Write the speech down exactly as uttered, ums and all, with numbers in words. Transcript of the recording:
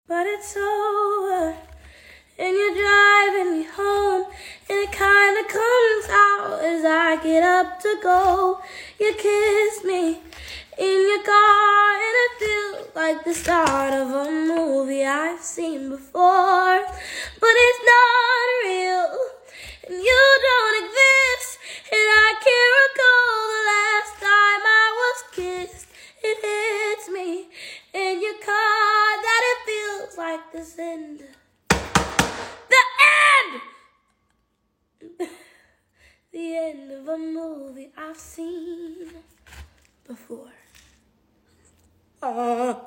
but it's over. And you're driving me home, and it kinda comes out as I get up to go. You kiss me in your car, and it feels like the start of a movie I've seen before. But it's not real, and you don't exist, and I can't recall the last time I was kissed. It hits me in your car that it feels like this end. The end! The end of a movie I've seen before. Uh.